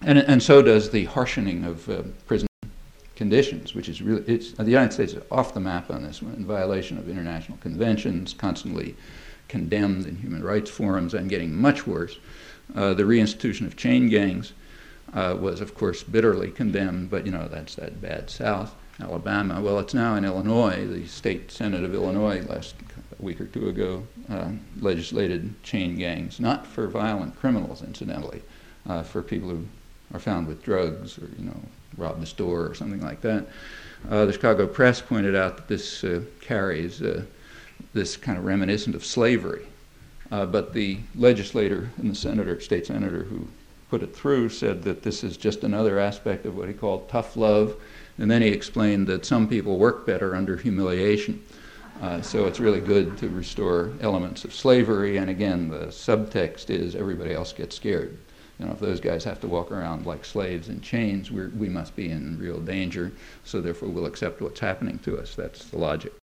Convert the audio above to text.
And so does the harshening of prison conditions, which is really, the United States is off the map on this one, in violation of international conventions, constantly condemned in human rights forums, and getting much worse. The reinstitution of chain gangs was, of course, bitterly condemned, but that's that bad South. Alabama, well, it's now in Illinois. The state Senate of Illinois last week or two ago legislated chain gangs, not for violent criminals, incidentally, for people who are found with drugs or, robbed a store or something like that. The Chicago Press pointed out that this carries this kind of reminiscent of slavery. But the legislator and the state senator who put it through said that this is just another aspect of what he called tough love. And then he explained that some people work better under humiliation. So it's really good to restore elements of slavery. And again, the subtext is everybody else gets scared. If those guys have to walk around like slaves in chains, we must be in real danger. So therefore we'll accept what's happening to us. That's the logic.